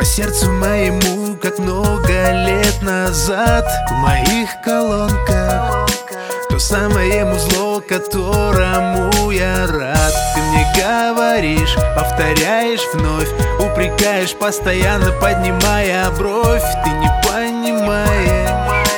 сердцу моему, как много лет назад. В моих колонках то самое музло, которому я рад. Ты мне говоришь, повторяешь вновь, упрекаешь, постоянно поднимая бровь. Ты не понимаешь.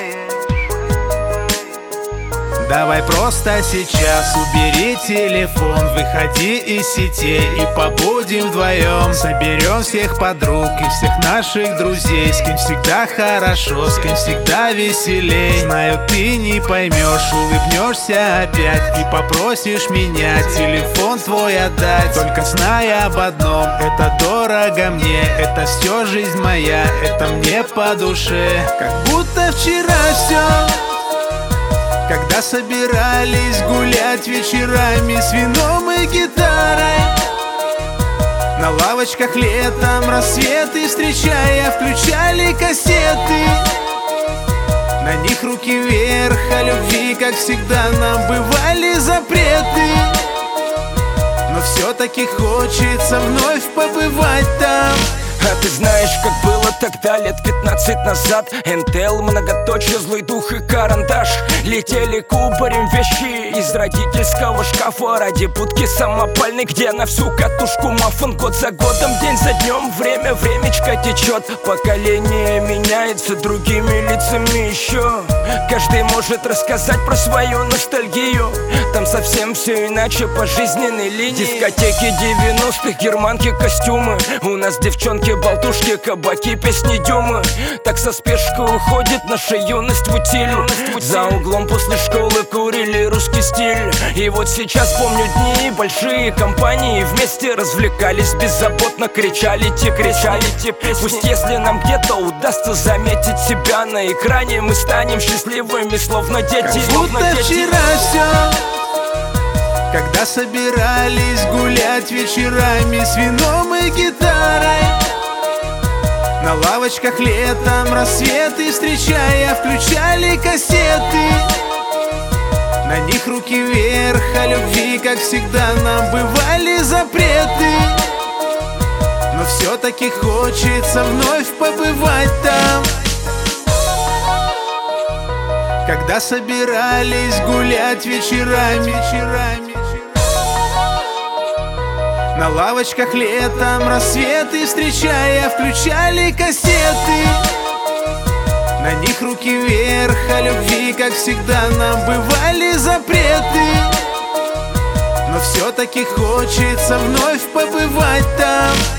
Давай просто сейчас убери телефон, выходи из сетей и побудем вдвоем. Соберем всех подруг и всех наших друзей, с кем всегда хорошо, с кем всегда веселей. Знаю, ты не поймешь, улыбнешься опять и попросишь меня телефон твой отдать. Только зная об одном, это дорого мне, это все жизнь моя, это мне по душе. Как будто вчера все, когда собирались гулять вечерами с вином и гитарой, на лавочках летом рассветы встречая, включали кассеты. На них руки вверх, а любви, как всегда, нам бывали запреты. Но все-таки хочется вновь побывать там. А ты знаешь, как было тогда, лет 15 назад? НТЛ, многоточие, злой дух и карандаш. Летели кубарем вещи из родительского шкафа ради будки самопальной, где на всю катушку мафон. Год за годом, день за днем, времечко течет. Поколение меняется, другими лицами еще. Каждый может рассказать про свою ностальгию. Там совсем все иначе по жизненной линии. Дискотеки 90-х, германки, костюмы. У нас девчонки, болтушки, кабаки, песни Дюмы. Так со спешкой уходит наша юность в утиль. За углом после школы курили русский стиль. И вот сейчас помню дни, большие компании вместе развлекались, беззаботно кричали те песни. Пусть если нам где-то удастся заметить себя на экране, мы станем счастливыми, словно дети. Как будто вчера все, когда собирались гулять вечерами с вином и гитарой, на лавочках летом рассветы встречая, включали кассеты. На них руки вверх, а любви, как всегда, нам бывали запреты. Но все-таки хочется вновь побывать там. Когда собирались гулять вечерами, на лавочках летом рассветы встречая, включали кассеты. На них руки вверх, а любви, как всегда, нам бывали запреты. Но все-таки хочется вновь побывать там.